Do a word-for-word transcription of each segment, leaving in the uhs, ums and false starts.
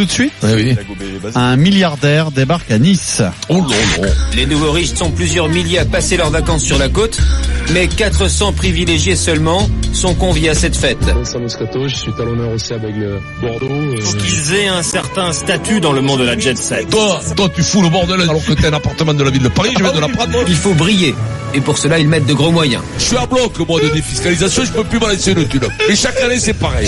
tout de suite. Oui, oui. Un milliardaire débarque à Nice. Oh là là. Les nouveaux riches sont plusieurs milliers à passer leurs vacances sur la côte, mais quatre cents privilégiés seulement sont conviés à cette fête. Vincent Moscato, je suis talonneur aussi avec le Bordeaux. Euh... Faut qu'ils aient un certain statut dans le monde de la jet set. Toi, toi, tu fous le bordel alors que t'es un appartement de la ville de Paris, je viens de la prendre. Il faut briller, et pour cela ils mettent de gros moyens. Je suis à bloc, moi, de défiscalisation, je peux plus balancer une thune. Et chaque année, c'est pareil.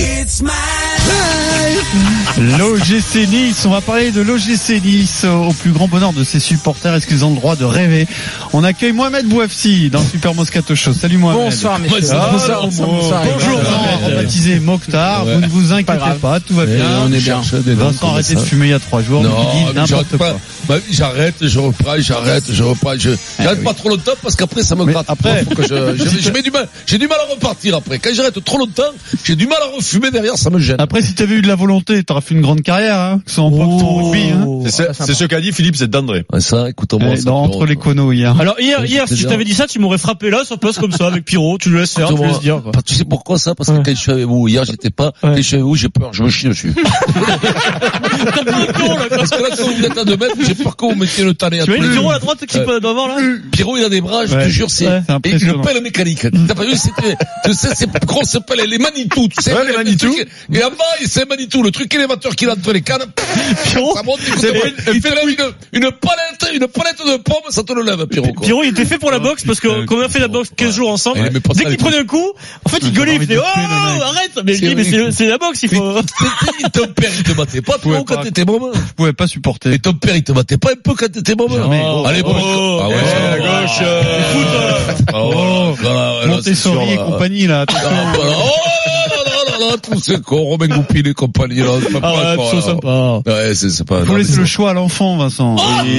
L'O G C Nice, on va parler de l'O G C Nice au plus grand bonheur de ses supporters. Est-ce qu'ils ont le droit de rêver? On accueille Mohamed Bouafsi dans le Super Moscato Show. Salut Mohamed. Bonsoir messieurs. Ah, bonsoir, bonsoir, bonsoir. Bonjour, Bonjour. rebaptisé Mokhtar, Ouais. vous ne vous inquiétez pas, pas, tout va bien. on est bien. Vincent a arrêté de fumer il y a trois jours, Non, donc il dit mais n'importe j'arrête quoi. pas. Bah, j'arrête, je reprends, j'arrête, je reprends, je, j'arrête oui. pas trop longtemps parce qu'après ça me Mais gratte. après- Faut que je, je, je mets du mal, j'ai du mal à repartir après. Quand j'arrête trop longtemps, j'ai du mal à refumer derrière, ça me gêne. Après, si t'avais eu de la volonté, t'aurais fait une grande carrière, hein, que ce soit en boxe ou en rugby, hein. C'est, c'est ce qu'a dit Philippe Zedandré. Ouais, ça, écoute-moi. Eh, ça, dans, Pierrot, entre les quoi. conos hier. Alors hier, Ouais, hier, c'est si je bien. t'avais dit ça, tu m'aurais frappé là, sur place comme ça, avec Pierrot, tu le laisses faire, tu Écoute-moi, laisses dire, quoi. bah, tu sais pourquoi ça? Parce que Ouais. quand je suis avec vous, hier j'étais pas, quand je suis avec vous, j'ai peur, je me chie dessus. T'as pas un con, là, quoi. Parce que là, quand vous êtes à deux mètres, j'ai peur que vous mettiez le tanné à Tu vois tous le les Pierrot deux. à droite qui Ouais. peut devant, là? Pierrot, il a des bras, je Ouais. te jure, c'est, Ouais, c'est et impressionnant. une pelle mécanique. T'as pas vu, c'était, tu sais, c'est grosse pelle, les Manitou, tu sais. Ouais, les Manitou. truc- Et en bas, c'est Manitou, le truc élévateur qu'il a entre les cannes. Pierrot, Ça monte, c'est écoute-moi, vrai, il te lève une, une palette, une palette de pommes, ça te le lève, Pierrot, quoi. Pierrot, il était fait pour la boxe parce que, comme on a fait la boxe quinze jours ensemble, Il aimait pas dès ça, qu'il les prenait un coup, en fait, il gueulait, il envie faisait, de oh, tuer le mec. arrête! Mais je C'est dis, mais vrai. c'est, c'est la boxe, il faut, Et ton père, il te battait pas pouvais trop quand pas. t'étais môme. Je pouvais pas supporter. Et ton père, il te battait pas un peu quand t'étais môme. Jamais. À l'époque. Oh, Ah ouais, Eh, ça à va. gauche, euh, Ah ouais, Oh, voilà, ouais, là, c'est sûr, Montessori et là. compagnie, là. attention. Ah, voilà. Oh là là là là, tous ces cons, Romain Goupil et compagnie, là. c'est pas arrête, quoi, sois là. sympa. Ouais, c'est, c'est pas, Il faut non, laisser mais le choix à l'enfant, Vincent. Et-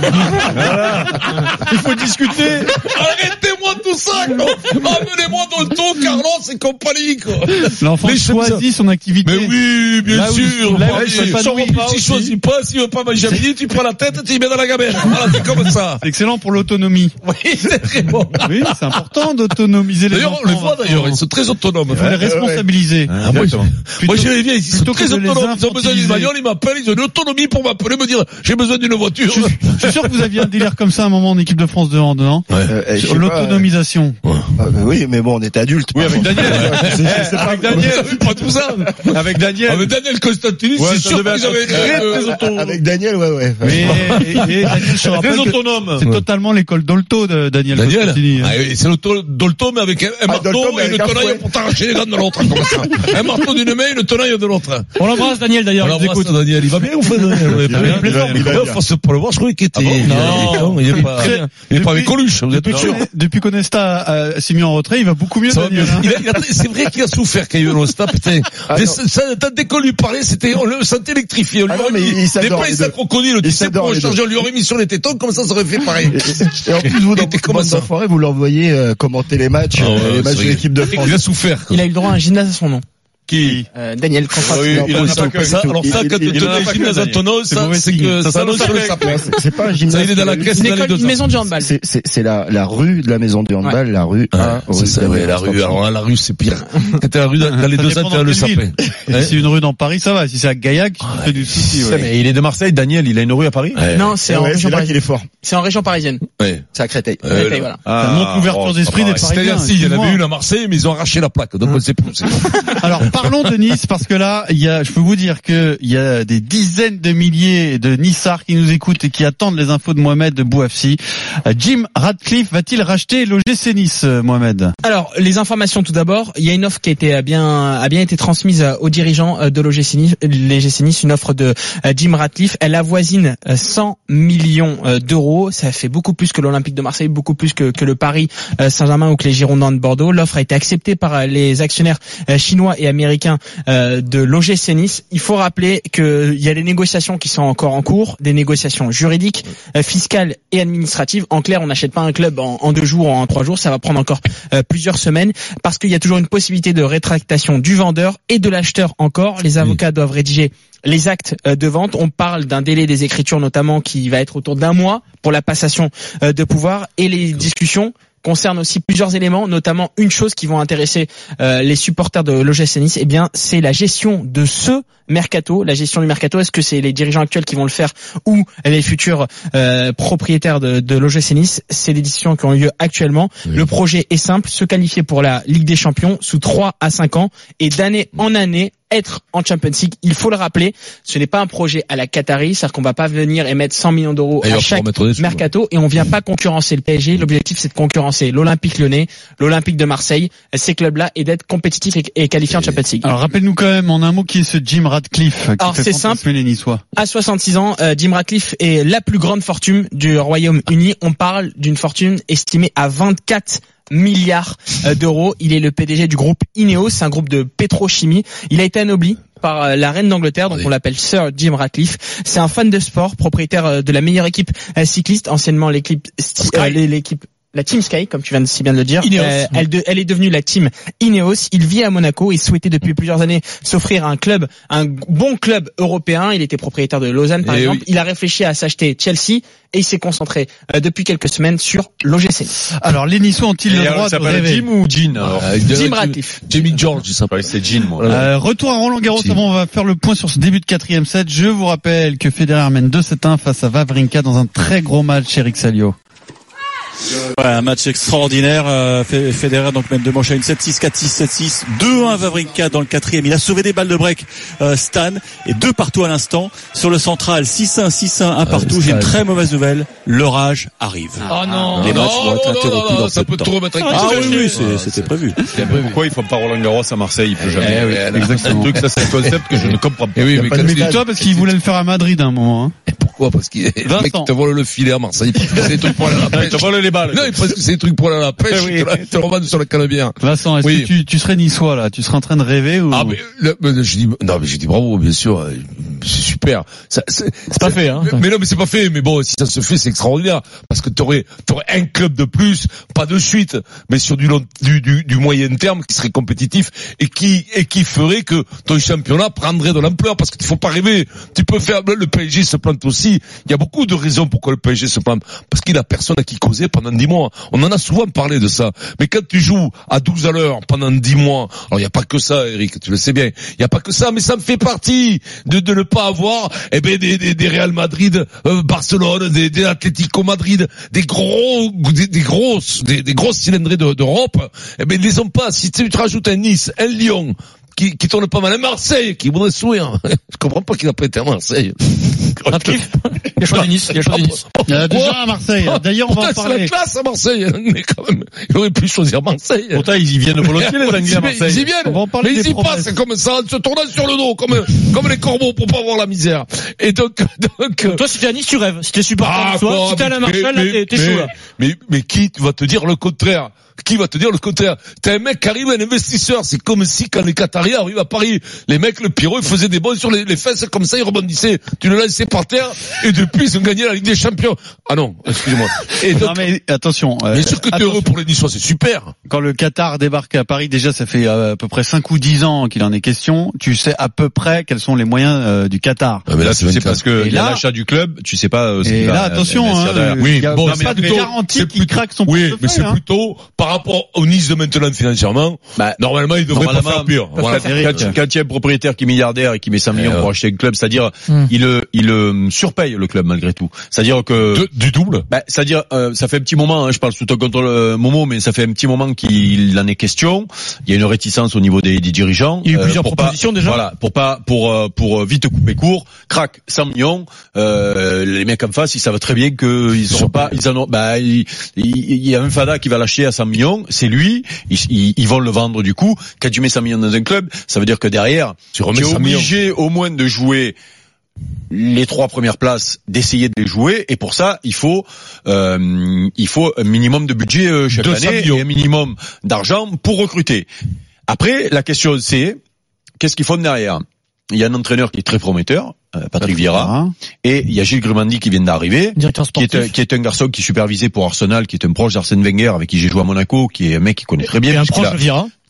il faut discuter. arrêtez-moi tout ça, quoi. Amenez-moi Dolto, Carlos et compagnie, quoi. L'enfant Mais c'est choisit son activité. Mais oui, bien Là où- sûr. là où Pareil, il s'épanouit. S'il choisit pas, s'il veut pas manger à midi, tu prends la tête, tu y mets dans la gamelle. Voilà, c'est comme ça. C'est excellent pour l'autonomie. Oui, c'est très bon. Oui, c'est important d'autonomiser les D'ailleurs, enfants. on les voit Vincent. d'ailleurs, ils sont très autonomes. Il faut les responsabiliser. Ah, moi, Exactement. je- moi, j'y viens, ils sont plutôt que très de les autonomes. Ils ont besoin d'une infantiliser. bagnole, ils m'appellent, ils ont une autonomie pour m'appeler, me dire, j'ai besoin d'une voiture. Je, je suis sûr que vous aviez un délire comme ça à un moment en équipe de France de hand, non? Euh, je sais Sur pas, l'autonomisation. euh, ah, bah oui, mais bon, on était adultes. Oui, avec Daniel. C'est- c'est- c'est pas- Avec Daniel. Pas tout ça. Avec Daniel. Avec Daniel Constantini, Ouais, c'est ça sûr devait qu'ils être avaient très, euh, très auto- Avec Daniel, ouais, ouais. Mais, et, et Daniel, je te rappelle Très que autonome. c'est totalement l'école Dolto de Daniel Daniel. Costantini, hein. Ah oui, c'est l'auto, Dolto, mais avec un, un marteau Dolto, mais et une avec un tenaille fouet. pour t'arracher les dents de l'autre, comme ça. Un marteau d'une main et une tenaille de l'autre. On l'embrasse, Daniel, On d'ailleurs, il nous l'embrasse, écoute. Daniel. Il va bien ou pas, Daniel? Ouais, Il va bien, il va bien, il va bien. Force pour le voir, je croyais qu'il était, Ah bon il est- Non. il est pas, Très- il est pas avec depuis- Coluche, vous êtes Depuis sûr? qu'on- Depuis qu'Onesta euh, s'est mis en retrait, il va beaucoup mieux, Ça va Daniel. mieux. hein. Il a- il a- c'est vrai qu'il a souffert quand il y a eu l'Osta, putain. Ah, Mais non. ça, ça, dès qu'on lui parlait, c'était, on le sentait électrifié. On lui Ah non, aurait mais mis il s'adore, des les pinces deux. à crocodile, tu Il sais, s'adore, pour les changer, deux. on lui aurait mis sur les tétons, comme ça, ça aurait fait pareil. Et, et en plus, vous, Il dans était votre comment bande ça d'enfoirés, vous l'envoyez euh, commenter les matchs, Ah ouais, euh, les c'est matchs de vrai. l'équipe de France. Il a souffert, quoi. Il a eu le droit à un gymnase à son nom. Qui? Euh, Daniel Constantini. Oui, il en a pas pas que que Ça, tout. alors ça, Il- quand il- tu il en a te pas dis que, gymnase Daniel. autonome, C'est ça, mauvais c'est signe. que, Ça ça annonce s'annonce le avec- sapin. C'est- C'est pas un Ça, gymnase. il est dans la caisse, Une dans les école, deux une ans. maison du handball. C'est, c'est, c'est la, la rue de la maison du handball, la rue Ouais, A. c'est ça, ouais, la rue, alors là, la rue, c'est pire. Quand t'es la rue, dans dans les Ça deux dépend ans, t'as dans le quelle sapin. ville. Et si c'est une rue dans Paris, ça va. Si c'est à Gaillac, tu te fais du souci. Ouais, Ouais. mais il est de Marseille, Daniel, il a une rue à Paris? Ouais. Non, c'est en Ouais, région c'est là qu'il parisienne. est fort. C'est en région parisienne. Ouais. C'est à Créteil. Euh, Créteil, là. voilà. Ça montre l'ouverture oh, d'esprit des c'est Parisiens. C'est-à-dire, si, il y en excuse-moi. avait une à Marseille, mais ils ont arraché la plaque. Donc, on sait plus. c'est bon. Alors parlons de Nice parce que là, il y a, je peux vous dire que il y a des dizaines de milliers de Nissards qui nous écoutent et qui attendent les infos de Mohamed Bouafsi. Euh, Jim Ratcliffe va-t-il racheter l'O G C Nice, euh, Mohamed? Alors, les informations tout d'abord. Il y a une offre qui a été a bien, a bien été transmise aux dirigeants de l'O G C Nice, l'O G C Nice, une offre de Jim Ratcliffe. Elle avoisine cent millions d'euros. Ça fait beaucoup plus que l'Olympique de Marseille, beaucoup plus que, que le Paris Saint-Germain ou que les Girondins de Bordeaux. L'offre a été acceptée par les actionnaires chinois et américains de l'O G C Nice. Il faut rappeler qu'il y a des négociations qui sont encore en cours, des négociations juridiques, fiscales et administratives. En clair, on n'achète pas un club en, en deux jours, en trois jours. Ça va prendre encore euh, plusieurs semaines parce qu'il y a toujours une possibilité de rétractation du vendeur et de l'acheteur encore. Les avocats oui. doivent rédiger les actes de vente. On parle d'un délai des écritures notamment qui va être autour d'un mois pour la passation de pouvoir et les discussions concerne aussi plusieurs éléments, notamment une chose qui vont intéresser euh, les supporters de l'O G C Nice, eh bien c'est la gestion de ce mercato, la gestion du mercato. Est-ce que c'est les dirigeants actuels qui vont le faire ou les futurs euh, propriétaires de, de l'O G C Nice? C'est des décisions qui ont lieu actuellement. Oui. Le projet est simple, se qualifier pour la Ligue des Champions sous trois à cinq ans et d'année en année être en Champions League. Il faut le rappeler, ce n'est pas un projet à la Qatari, c'est-à-dire qu'on va pas venir et mettre cent millions d'euros à chaque mercato et on vient pas concurrencer le P S G. L'objectif, c'est de concurrencer l'Olympique Lyonnais, l'Olympique de Marseille, ces clubs-là, et d'être compétitifs et, et qualifiés en Champions League. Alors rappelle-nous quand même en un mot qui est ce Jim Ratcliffe qui Alors, fait c'est simple. Les Niçois. À soixante-six ans, euh, Jim Ratcliffe est la plus grande fortune du Royaume-Uni. On parle d'une fortune estimée à vingt-quatre milliards d'euros. Il est le P D G du groupe Ineos, c'est un groupe de pétrochimie. Il a été anobli par la reine d'Angleterre, donc oui. on l'appelle Sir Jim Ratcliffe. C'est un fan de sport, propriétaire de la meilleure équipe cycliste, anciennement l'équipe euh, l'équipe la Team Sky, comme tu viens de si bien de le dire. Euh, elle, de, elle est devenue la Team Ineos. Il vit à Monaco et souhaitait depuis plusieurs années s'offrir un club, un bon club européen. Il était propriétaire de Lausanne, par et exemple. Oui. Il a réfléchi à s'acheter Chelsea et il s'est concentré euh, depuis quelques semaines sur l'O G C. Alors, les Niçois ont-ils le droit de rêver? Jim ou Jean alors euh, Jim Ratcliffe. Jimmy George, c'est sympa. C'est Jean, moi. Euh, retour à Roland Garros. Avant, on va faire le point sur ce début de quatrième set. Je vous rappelle que Federer mène deux sept un face à Wawrinka dans un très gros match, Eric Salio. Ouais, un match extraordinaire. Euh, Federer donc mène deux manches à une sept six, quatre six, sept six, deux un Wawrinka dans le quatrième. Il a sauvé des balles de break euh, Stan et deux partout à l'instant. Sur le central, six un, six un, un partout. J'ai une très mauvaise nouvelle. L'orage arrive. Oh non. Les matchs vont être interrompus dans ça peut trop remettre avec Ah oui, oui, c'est, c'était prévu. Pourquoi ils font pas Roland Garros à Marseille? Il peut jamais. Eh oui, exactement. C'est un truc, ça c'est un concept que je ne comprends pas. Eh oui, mais quand tu toi parce qu'il voulait le faire à Madrid à un moment. Hein. Et pourquoi? Parce qu'il est le mec qui te vole le filet à Marseille. C'est des trucs pour aller à la pêche. Tu voles les balles. Non, parce que c'est des trucs pour aller à la pêche. Oui. Tu te le revends sur la canebière. Vincent, est-ce oui. que tu, tu serais niçois là? Tu serais en train de rêver ou? Ah mais, le, mais je dis non mais j'ai dit bravo bien sûr, c'est super. Ça, c'est, c'est pas fait hein. Mais, mais non mais c'est pas fait. Mais bon si ça se fait c'est extraordinaire parce que t'aurais t'aurais un club de plus, pas de suite, mais sur du long du, du, du moyen terme qui serait compétitif et qui et qui ferait que ton championnat prendrait de l'ampleur parce qu'il faut pas rêver. Tu peux faire le P S G se plante aussi. Il y a beaucoup de raisons pourquoi le P S G se plante parce qu'il a personne à qui causer pendant dix mois. On en a souvent parlé de ça. Mais quand tu joues à douze à l'heure pendant dix mois, alors il y a pas que ça, Eric, tu le sais bien. Il y a pas que ça, mais ça me fait partie de de ne pas avoir eh ben des des, des Real Madrid, euh, Barcelone, des des Atlético Madrid, des gros des, des grosses des, des grosses cylindrées de, d'Europe. Eh ben ils les ont pas. Si tu te rajoutes un Nice, un Lyon qui qui tourne pas mal, un Marseille qui voudrait sourire. Je comprends pas qu'il a pas été à Marseille. Il a choisi Nice, il a choisi Nice. Il y a déjà à Marseille. D'ailleurs, on va en parler. C'est la classe à Marseille. Mais quand même, il aurait pu choisir Marseille. Pourtant, ils y viennent volontiers, les Anglais à Marseille. Ils y viennent. On va en parler. Mais ils y promesses. passent comme ça, en se tournant sur le dos, comme, comme les corbeaux pour pas voir la misère. Et donc, donc. Toi, si t'es à Nice, tu rêves. Si t'es supporter ah, de soi, si t'es à la Marseille, là, t'es, t'es chaud, là. Mais, mais qui va te dire le contraire? Qui va te dire le contraire? T'as un mec qui arrive, un investisseur. C'est comme si quand les Qataris arrivent à Paris, les mecs, le Pierrot, ils faisaient des bons sur les, les fesses comme ça, ils rebondissaient. Tu le laissais par terre et depuis ils ont gagné la Ligue des Champions. Ah non, excuse-moi. Et donc, non mais attention. Euh, bien sûr que t'es attention. heureux pour les Niçois, c'est super. Quand le Qatar débarque à Paris, déjà ça fait euh, à peu près cinq ou dix ans qu'il en est question. Tu sais à peu près quels sont les moyens euh, du Qatar. Ah mais là c'est parce que là, l'achat du club, tu sais pas. Euh, et là attention, hein, euh, oui, y a bon, pas de garantie qu'il craque son oui, mais c'est hein. plutôt par rapport au Nice de maintenant financièrement. Bah, normalement il devrait pas faire pire. Voilà. Quand, quand il y a un propriétaire qui est milliardaire et qui met cinq millions pour acheter un club, c'est-à-dire mm. il le il le surpaye le club malgré tout. C'est-à-dire que de, du double. Bah, c'est-à-dire euh, ça fait un petit moment, hein, je parle sous ton contrôle euh, Momo, mais ça fait un petit moment qu'il en est question. Il y a une réticence au niveau des, des dirigeants. Il y a eu euh, plusieurs propositions pas, déjà. Voilà, pour pas pour euh, pour vite couper court, crac cent millions. Euh, les mecs en face, ils savent très bien que ils sont pas, ils en ont. Bah, il, il, il y a un Fada qui va l'acheter à cent millions, c'est lui. Ils, ils, ils vont le vendre du coup. Quand tu mets cent millions dans un club, ça veut dire que derrière, tu remets es obligé au moins de jouer les trois premières places, d'essayer de les jouer, et pour ça il faut euh, il faut un minimum de budget euh, chaque année et un minimum d'argent pour recruter. Après la question c'est qu'est-ce qu'ils font derrière? Il y a un entraîneur qui est très prometteur, euh, Patrick Vieira, et il y a Gilles Grumandi qui vient d'arriver, qui est, un, qui est un garçon qui est supervisé pour Arsenal, qui est un proche d'Arsène Wenger avec qui j'ai joué à Monaco, qui est un mec qui connaît très bien. Et un proche de Vieira.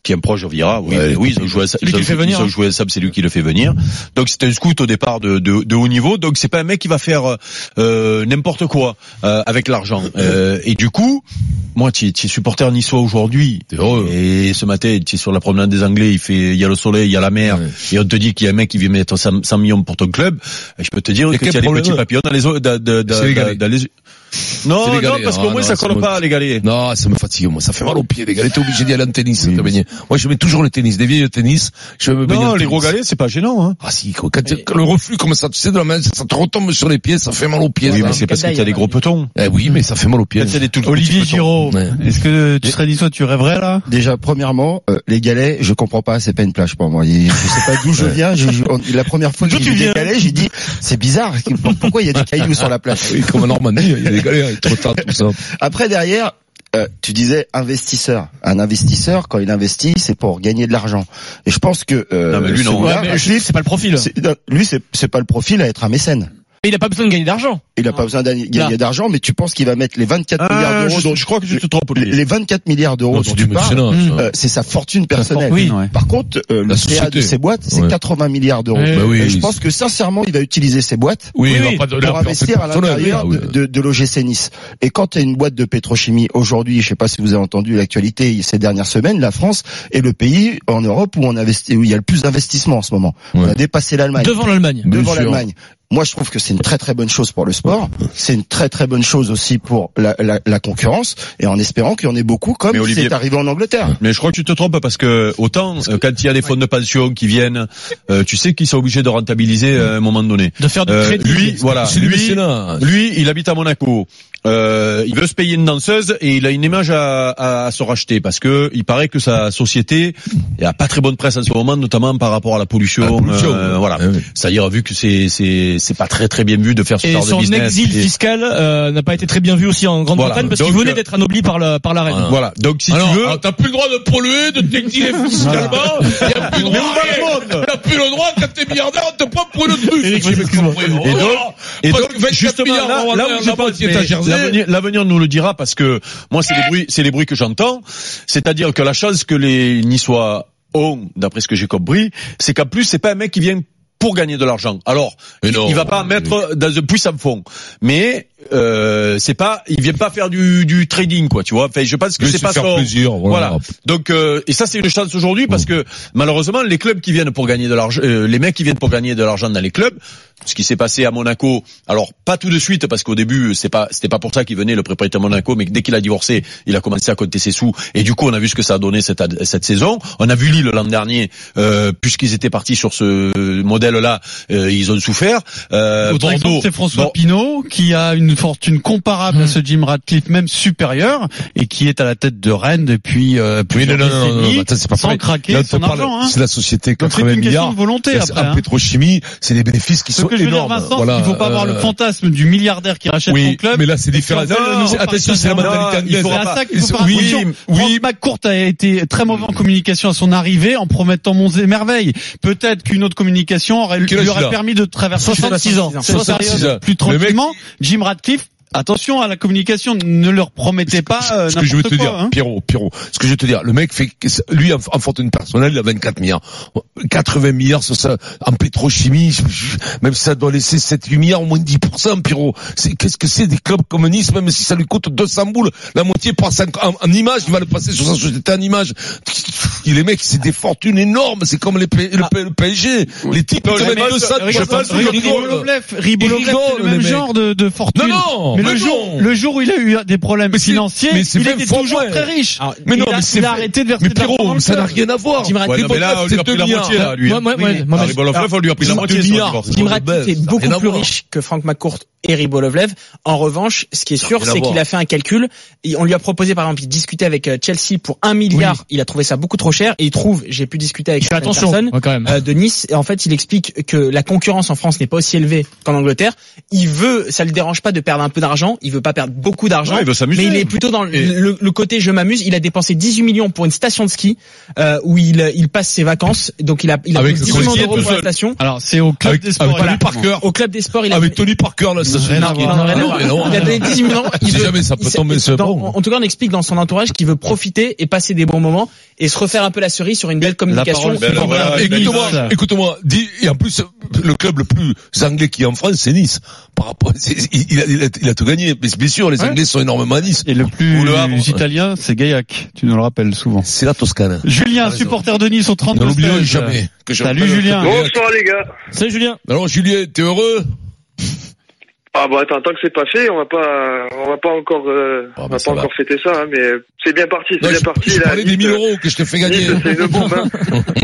qui est un proche de Vieira. Oui, Ouais, oui, ils ont joué à ça. lui Ils qui ont, le fait venir, ils ont hein. joué à ça, c'est lui qui le fait venir. Donc c'est un scout au départ de, de, de haut niveau. Donc c'est pas un mec qui va faire euh, n'importe quoi euh, avec l'argent. Euh, et du coup, moi, tu es supporter niçois aujourd'hui. T'es heureux. Et ce matin, tu es sur la promenade des Anglais, il fait, il y a le soleil, il y a la mer, Ouais. et on te dit qu'il y a un mec qui vient mettre cent millions pour ton club. Je peux te dire Et que quel tu as des problème? petits papillons dans les o- dans, dans, dans, C'est les galets. dans les non, C'est les non, galets. parce Ah, qu'au moins non, ça c'est colle bon. pas les galets. Non, ça me fatigue, moi, ça fait mal aux pieds, les galets. T'es obligé d'y aller en tennis, te baigner. Moi, je mets toujours le tennis, des vieilles tennis, je vais me baigner Non, en les tennis. gros galets, c'est pas gênant, hein. Ah si, quand, quand- quand le reflux comme ça, tu sais, de la main, ça te retombe sur les pieds, ça fait mal aux pieds. Oui, ça. mais c'est parce que t'as des gros petons. Eh oui, mais ça fait mal aux pieds. Quand il y a des tout petits Olivier petons. Giraud, Ouais. est-ce que tu serais niçois, tu rêverais là? Déjà, premièrement, euh, les galets, je comprends pas, c'est pas une plage pour moi. Et je sais pas d'où je viens. j'ai- j'ai- on- la première fois que D'où j'ai tu vu des viens galets, j'ai dit, c'est bizarre. Pourquoi il y a des cailloux sur la plage? Oui, comme en Normandie, il y a des galets, trop tard, tout ça. Après, derrière, euh, tu disais investisseur. Un investisseur, quand il investit, c'est pour gagner de l'argent. Et je pense que euh, Non, mais lui, non. celui-là, Ouais, mais Ratcliffe, c'est pas le profil. c'est- non, lui, c'est c'est pas le profil à être un mécène. Mais il a pas besoin de gagner d'argent. Il a pas besoin de Là. gagner d'argent, mais tu penses qu'il va mettre les vingt-quatre milliards d'euros je, dont je crois que je te trompe, les, Olivier. les vingt-quatre milliards d'euros Non, dont c'est tu du parles, mécénat, ça. euh, c'est sa fortune personnelle. Oui, ouais. Par contre, euh, le La C A de société. ces boîtes, c'est Ouais. quatre-vingts milliards d'euros. Ouais. Bah oui. Et je pense que sincèrement, il va utiliser ces boîtes Oui, Oui, il oui. va pas de pour investir à l'intérieur de, de, de l'O G C Nice. Et quand tu as une boîte de pétrochimie aujourd'hui, je sais pas si vous avez entendu l'actualité ces dernières semaines, la France est le pays en Europe où on investit, où il y a le plus d'investissement en ce moment. On Ouais. a dépassé l'Allemagne. Devant l'Allemagne. Devant Bien sûr. l'Allemagne. Moi, je trouve que c'est une très très bonne chose pour le sport. C'est une très très bonne chose aussi pour la, la, la concurrence, et en espérant qu'il y en ait beaucoup, comme Mais Olivier- c'est arrivé en Angleterre. Mais je crois que tu te trompes parce que autant euh, quand il y a des fonds de pension qui viennent, euh, tu sais qu'ils sont obligés de rentabiliser euh, à un moment donné. De faire du Euh, crédit. lui, voilà, C'est du lui, mécénat. lui, il habite à Monaco. Euh, il veut se payer une danseuse et il a une image à, à, à se racheter parce que il paraît que sa société a pas très bonne presse en ce moment, notamment par rapport à la pollution. La pollution, euh, ouais. voilà. Ouais, ouais. C'est-à-dire vu que c'est c'est c'est pas très très bien vu de faire ce Et genre de son business. exil Et- fiscal euh, n'a pas été très bien vu aussi en Grande-Bretagne Voilà. parce qu'il Donc, venait euh, d'être anobli par la par la reine. Voilà. Voilà. Donc si alors, tu veux. alors, t'as plus le droit de polluer, de t'exiler fiscalement, il y a plus le droit, t'as plus le droit, quand t'es milliardaire, on te prend pour le truc. Eric, excuse-moi. Et donc, et Parce donc, que vingt-quatre justement, milliards, là, on va là voir où je la pense, moitié mais à Jersey. l'avenir, l'avenir nous le dira parce que moi, c'est les bruits, c'est les bruits que j'entends. C'est-à-dire que la chance que les Niçois ont, d'après ce que j'ai compris, c'est qu'en plus, c'est pas un mec qui vient pour gagner de l'argent. Alors, Mais il, non. il va pas mettre dans un puissant fond. Mais, euh, c'est pas, il vient pas faire du, du trading, quoi, tu vois. Enfin, je pense que Mais c'est se pas faire son- plaisir, voilà. voilà. Donc, euh, et ça, c'est une chance aujourd'hui parce que, malheureusement, les clubs qui viennent pour gagner de l'argent, euh, les mecs qui viennent pour gagner de l'argent dans les clubs, ce qui s'est passé à Monaco, alors pas tout de suite parce qu'au début c'est pas c'était pas pour ça qu'il venait le propriétaire de Monaco, mais dès qu'il a divorcé, il a commencé à compter ses sous et du coup on a vu ce que ça a donné cette cette saison. On a vu Lille l'an dernier, euh, puisqu'ils étaient partis sur ce modèle-là, euh, ils ont souffert. Euh, Autre exemple, c'est François bon, Pinault qui a une fortune comparable à ce Jim Ratcliffe, même supérieure, et qui est à la tête de Rennes depuis euh, Oui, plusieurs non, non, non, non, décennies, non, attends, c'est pas sans pareil. craquer Là, on te son parle, argent. Hein. c'est la société Donc c'est quatre-vingts une question milliards. de volonté Là, après. en Hein. pétrochimie, c'est des bénéfices qui Ce sont que je veux dire, énormes. Vincent, Voilà, il faut pas avoir euh, le fantasme du milliardaire qui rachète oui, son club. mais là, c'est différent. Et qui en fait le Non, nouveau attention, c'est la Paris Saint-Germain. mentalité il faut C'est anglaise. à ça qu'il faut faire Oui, attention. oui. Franck McCourt a été très mauvais en communication à son arrivée en promettant monts et merveilles. Peut-être qu'une autre communication aurait, Quel lui âge il aurait a permis de traverser soixante-six ans. cette soixante-six période ans. plus Le mec- tranquillement. Jim Ratcliffe, attention à la communication, ne leur promettez pas euh, ce que je veux n'importe te quoi. dire, Hein. Pierrot, Pierrot, ce que je veux te dire, le mec fait, lui, en, en fortune personnelle, il a vingt-quatre milliards. quatre-vingts milliards, sur ça, en pétrochimie, je- je- même si ça doit laisser sept, huit milliards, au moins dix pour cent, Pierrot. C'est, qu'est-ce que c'est des clubs comme Nice, même si ça lui coûte deux cents boules, la moitié passe en, en, en image, il va le passer sur sa société en image. Les mecs, c'est des fortunes énormes, c'est comme les P- le, P- le P S G. Les types, Non, ils te mais mettent deux cents, je trois pense cents, que ils Ribolovlev, rigolent. Ribolovlev, Ils c'est le rigolent, même les mecs. genre de, de fortune. Non, non, mais mais le non. jour, le jour où il a eu des problèmes Mais c'est- financiers, mais c'est il vingt était fois toujours moins. très riche. Alors, Mais non, il a, mais c'est il a fait- arrêté de verser Mais de l'argent dans Pierrot, le ça n'a club. rien à voir. Jim Ratcliffe, Ouais, non, mais là, on lui a c'est pris deux la milliards. moitié, là, lui. Moi, hein. moi, moi, Oui. moi, Ah, mais- Ribolovlev, on lui a pris la Jim moitié sur le milliards. divorce. Jim Ratcliffe est Ça n'a beaucoup rien à plus voir. riche que Frank McCourt et Ribolovlev. En revanche, ce qui est sûr, rien à c'est voir. qu'il a fait un calcul. Et on lui a proposé, par exemple, il discutait avec euh, Chelsea pour un milliard. Oui. Il a trouvé ça beaucoup trop cher. Et il trouve, j'ai pu discuter avec Fais certaines attention, personnes ouais, quand même. euh, de Nice. Et en fait, il explique que la concurrence en France n'est pas aussi élevée qu'en Angleterre. Il veut, ça le dérange pas de perdre un peu d'argent d'argent. Il veut pas perdre beaucoup d'argent. Ouais, il veut s'amuser. Mais il est plutôt dans le, le, le côté je m'amuse. Il a dépensé dix-huit millions pour une station de ski, euh, où il, il passe ses vacances. Donc il a, il a Avec dix millions d'euros pour la station. Alors c'est au club Avec, des sports. avec Tony Voilà. Parker. Au club des sports, il a Avec Tony Parker, là, ça Rien à Non, voir. non, rien à voir. mais non. Il a donné dix-huit millions. Il Si veut- jamais ça peut il s'est- tomber, c'est dans- bon. En tout cas, on explique dans son entourage qu'il veut profiter et passer des bons moments et se refaire un peu la cerise sur une belle communication. parole, ben, alors, voilà, Écoute-moi, ça. écoute-moi, dis, et en plus, le club le plus anglais qui est en France, c'est Nice. Par rapport, c'est- il, il, a, il, a, il a tout gagné. Mais bien sûr, les Ouais. Anglais sont énormément à Nice. Et le plus Ou le Havre. italien, c'est Gaillac. Tu nous le rappelles souvent. C'est la Toscane. Julien, raison. supporter de Nice au Ne trente-deux l'oublions seize. jamais. Que je Salut rappelle- Julien. Bonsoir les gars. Salut Julien. Alors Julien, t'es heureux? Ah bah attends, tant que c'est pas fait, on va pas, on va pas encore, euh, Ah, on bah, va ça pas va. encore fêter ça, hein, mais c'est bien parti, c'est Non, bien je, parti. je là, parlais des Nice, mille euros que je te fais gagner. Nice, c'est une bombe, hein.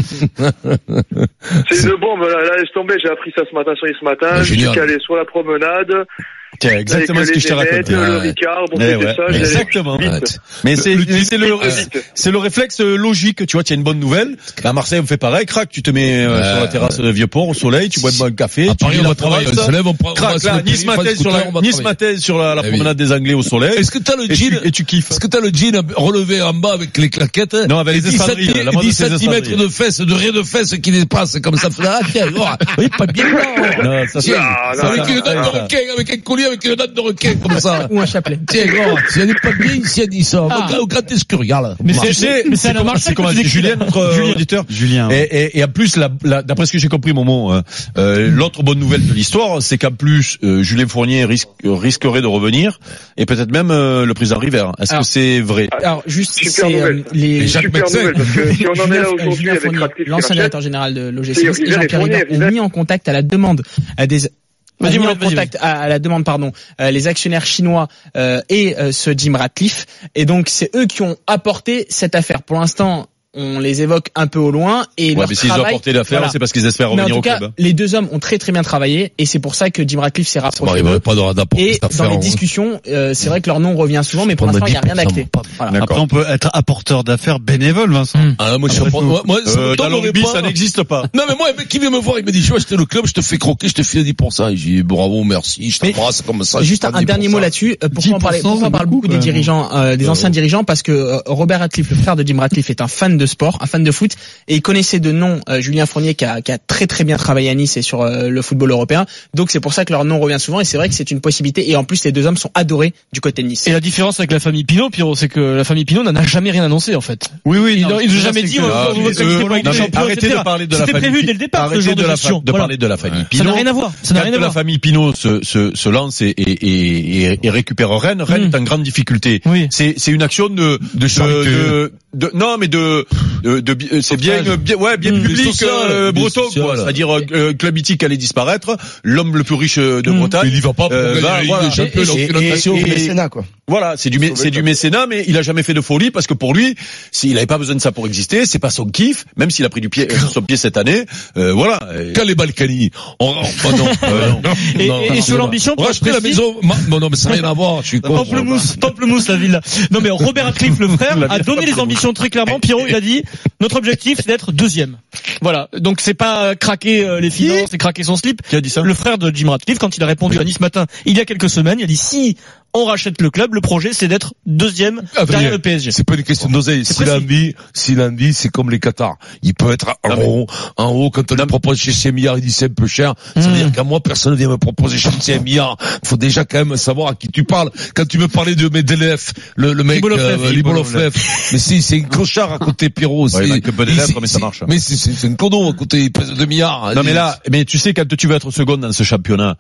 C'est une bombe, là, là, laisse tomber, j'ai appris ça ce matin, sur ce matin, Ah, je suis génial. calé sur la promenade, Tiens, exactement avec ce que je t'ai les raconté. Vénettes, le Ouais. Ricard, bon, Eh c'était ouais, ça, j'allais exactement. vite. Ouais. Mais c'est, Le- mais c'est le, Ouais. c'est le réflexe logique. Tu vois, tu as une bonne nouvelle. À Marseille, on fait pareil. Crac, tu te mets euh, Ouais. sur la terrasse de Vieux-Port au soleil, tu bois un café. À tu Paris, lis on la va travailler. On Provence. se lève, on prend, on va Crac, sur là, le Nice téléphone, matin sur scooter, la, on va Nice travailler. matin sur la, la Eh oui. promenade des Anglais au soleil. Est-ce que t'as le Et jean, tu, et tu kiffes. est-ce que t'as le jean relevé en bas avec les claquettes? Non, avec les dix espadrilles, centimètres- la mode, dix c'est les centimètres espadrilles. de fesses, de raies de fesses qui dépassent comme ça. Ah, tiens, oh, oui, pas bien, non. Non, ça, Tiens, Non, non, avec non, une date non, de non. requin, avec un collier, avec une date de requin, comme ça. Ou un chapelet. Tiens, gros, s'il n'y a pas bien, s'il y a dit ça. Au grand escurial. Mais Tu sais, mais c'est à la comment, marche, c'est comment, que tu décris, Julien, là. notre euh, Julien. auditeur. Julien. Et, et, et en plus, la, la, d'après ce que j'ai compris, Momo, euh, euh, l'autre bonne nouvelle de l'histoire, c'est qu'en plus, euh, Julien Fournier risque, risquerait de revenir, et peut-être même euh, le président River. Est-ce Alors, que c'est vrai? Alors juste Super c'est euh, nouvelle. les Et Jacques Super Médecin. nouvelle, parce que si on en est Julien- là euh, aujourd'hui Julien avec Fournier, Ratcliffe qui l'ancien rachète, directeur général de l'O G C C'est et River et Jean-Pierre Fournier, River ont River. mis en contact à la demande euh, des Vas-y, ont mis en Mohamed, vas-y, contact à, à la demande pardon euh, les actionnaires chinois euh, et euh, ce Jim Ratcliffe, et donc c'est eux qui ont apporté cette affaire. Pour l'instant, on les évoque un peu au loin et Ouais, leur mais s'ils ont travail, apporté l'affaire, voilà. c'est parce qu'ils espèrent Mais en revenir tout au cas, club. les deux hommes ont très très bien travaillé et c'est pour ça que Jim Ratcliffe s'est Ça rapproché d'eux. m'arriverait pas de d'apporter Et cette dans affaire. les en- discussions, euh, c'est vrai que leur nom revient souvent, mais pour On me l'instant il n'y a dit rien pour ça, d'acté. mon Voilà. D'accord. Après, on peut être apporteur d'affaires bénévole, Vincent. Ah, moi, je suis Après pas- moi, moi, ça me Euh, dans le tomberait rugby, pas. ça n'existe pas. Non, mais moi, un mec qui vient me voir, il me dit, je vais acheter le club, je te fais croquer, je te file dix pour cent. Et j'ai dit, bravo, merci, je Mais t'embrasse comme ça. Juste je un, prends un dix pour dernier cent. mot là-dessus. Euh, Pourquoi on, parlait, dix pour cent, pourquoi on parle c'est beaucoup beaucoup, des quand même. dirigeants, euh, des Euh, anciens dirigeants? Parce que euh, Robert Ratcliffe, le frère de Jim Ratcliffe, est un fan de sport, un fan de foot, et il connaissait de nom euh, Julien Fournier qui a, qui a très très bien travaillé à Nice et sur euh, le football européen. Donc c'est pour ça que leur nom revient souvent, et c'est vrai que c'est une possibilité. Et en plus, les deux hommes sont adorés du côté de Nice. Et la différence avec la famille Pinot, Pierrot, c'est que la famille Pinot n'en a jamais rien annoncé en fait. Oui, oui. Ils non, n'ont ils ce ont que jamais je veux dit dire, on c'est va que, on va euh, qualifier pour non, Ligue des mais Champions, arrêtez et cetera. de parler de la C'était famille. prévu dès le départ ce Arrêtez genre de de, la, gestion. de Voilà. parler de la famille Ça n'a Pinot. rien à voir. Ça n'a Quand rien à la voir. famille Pinot se, se, se lance et, et, et, et, et récupère Rennes, Rennes Mm. est en grande difficulté. Oui. C'est, c'est une action de, De charité. de, de- non, mais de, de, de- de- c'est bien, Sauvetage. bien, ouais, bien Mm. public, Social, euh, bien breton, social. quoi. C'est-à-dire, euh, Club Mythique allait disparaître, l'homme le plus riche de Mm. Bretagne. Mais il y va pas pour Euh, gagner bah, la Ligue voilà. des Champions, Et- il a aucune et- nation. et- Le mécénat, quoi. Voilà, c'est du, mé- c'est du mécénat, mais il a jamais fait de folie parce que pour lui, s'il avait pas besoin de ça pour exister, c'est pas son kiff, même s'il a pris du pied, euh, son pied cette année, euh, voilà. Quand les Balkany, on, on, oh non, euh, non. Et, Non, et- et non, sur non. l'ambition, On pour racheter la précis- maison, ma- non, non, mais ça n'a rien à voir, je suis con. Pamplemousse, Pamplemousse, la ville. Non mais Robert Ratcliffe, le frère, a donné les ambitions très clairement. Pierrot, il a dit, notre objectif, c'est d'être deuxième. Voilà. Donc c'est pas euh, craquer euh, les finances, c'est craquer son slip. Qui a dit ça? Le frère de Jim Ratcliffe, quand il a répondu à Nice Matin, il y a quelques semaines, il a dit, si on rachète le club, le projet, c'est d'être deuxième Adrien, derrière le P S G. c'est pas une question d'oseille. C'est S'il a précis. envie, s'il a envie, c'est comme les Qatars. Il peut être en Non, mais- haut, en haut, quand on lui propose chez cinq milliards, il dit c'est un peu cher. Ça veut Mm. dire qu'à moi, personne ne vient me proposer chez cinq milliards. Faut déjà quand même savoir à qui tu parles. Quand tu me parlais de Medvedev, le, le mec, Libolovlev, euh, Libolovlev. Mais si, c'est un clochard à côté, Pierrot. Ouais, il C'est- manque un peu d'élèves, c'est- mais ça c'est- marche. Mais c'est, c'est, c'est un clodo à côté, il pèse deux milliards. Non mais là, mais tu sais quand tu veux être second dans ce championnat,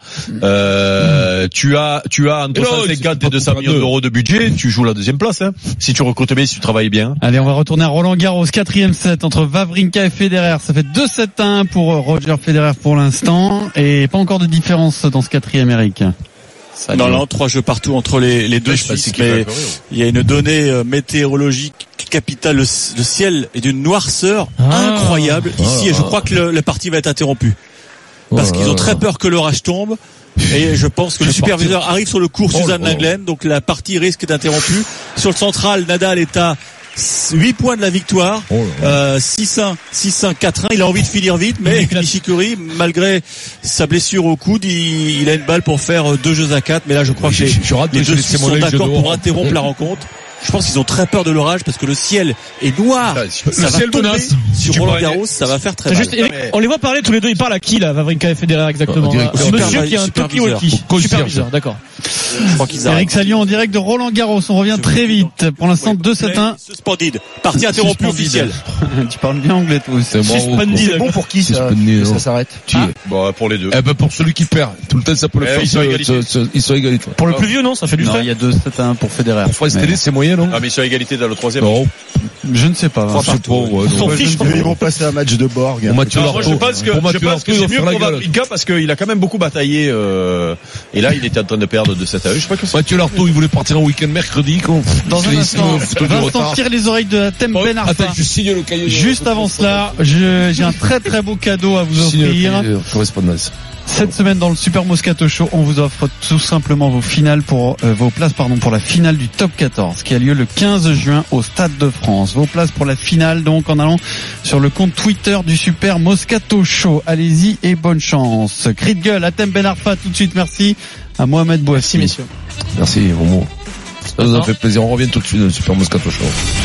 euh, tu as tu as entre Et non, cent c'est cinquante pas et deux cents pour millions deux. d'euros de budget, tu joues la deuxième place. Hein. Si tu recrutes bien, si tu travailles bien. Allez, on va retourner à Roland Garros, quatrième set entre Wawrinka et Federer. Ça fait deux sept à un pour Roger Federer pour l'instant, et pas encore de différence dans ce quatrième, Eric. Non, non, trois jeux partout entre les, les deux Ouais, je sais pas Suisses, si qui va mais courir. il y a une donnée euh, météorologique capitale. Le, le ciel est d'une noirceur Ah. incroyable ici, et je crois que le, la partie va être interrompue. Parce qu'ils ont très peur que l'orage tombe. Et je pense que Je le vais superviseur arrive sur le cours, Oh, Suzanne oh. Lenglen, donc la partie risque d'être interrompue. Sur le central, Nadal est à huit points de la victoire, Oh euh, six un, six un, quatre un. Il a envie de finir vite, mais Nishikori, malgré sa blessure au coude, il, il a une balle pour faire deux jeux à quatre. Mais là, je crois Je- que les, je- je rate les de deux laisser sont mon œil d'accord dehors. pour interrompre la rencontre. Je pense qu'ils ont très peur de l'orage parce que le ciel est noir. Ah, Ça le va ciel tomber menace. sur Tu Roland vois, Garros, ça va faire très C'est mal. juste, Eric, on les voit parler tous les deux. Ils parlent à qui là, Wawrinka et Federer exactement? Ah, directeur. Ce monsieur Supervi- qui a un superviseur. talkie-walkie. Concierge. Superviseur, d'accord. Je crois qu'ils arrêtent. Eric Salio en direct de Roland Garros. On revient très vite. Pour l'instant, deux sept un. Suspended. Partie interrompue officielle. Tu parles bien anglais, toi aussi. C'est bravo. Suspended. C'est bon pour qui ça, Suspendu, que ça non. s'arrête? Qui Ah. Bon, pour les deux. Eh ben, pour celui qui perd. Tout le temps, ça peut le Eh, faire. ils sont à égalité. ce- ce- Ils sont à égalité. Pour le plus vieux, non, ça fait du Non, fait. il y a deux sept un pour Federer. Pour France Mais Télé, c'est moyen, non? Ah, mais ils sont à égalité dans le troisième. Non. je ne sais pas. Je sais pas, ouais, On s'en non. fiche, je pense. Ils vont passer un match de Borg. Pour Mathieu Non, moi, je Lartaud. pense que, Pour je Mathieu pense Lartaud, que il c'est va mieux faire la pour gueule. Wawrinka parce qu'il a quand même beaucoup bataillé, euh, et là, il était en train de perdre de sept à un. Je sais pas que c'est. Mathieu Lartaud, il voulait partir en week-end mercredi, quoi. Dans un Il instant, se fout du Vincent retard. tire les oreilles de Hatem Oh, Ben Arfa. Attends, je signe le cahier. de- Juste avant cela, je- j'ai un très très beau cadeau à vous Je signe le offrir. cahier de correspondance. Cette semaine dans le Super Moscato Show, on vous offre tout simplement vos finales pour euh, vos places pardon pour la finale du Top quatorze qui a lieu le quinze juin au Stade de France. Vos places pour la finale donc en allant sur le compte Twitter du Super Moscato Show. Allez-y et bonne chance. Cri de gueule, Hatem Ben Arfa tout de suite, merci à Mohamed Bouafsi. Merci messieurs. Merci, Romo. Ça nous a fait plaisir. On revient tout de suite dans le Super Moscato Show.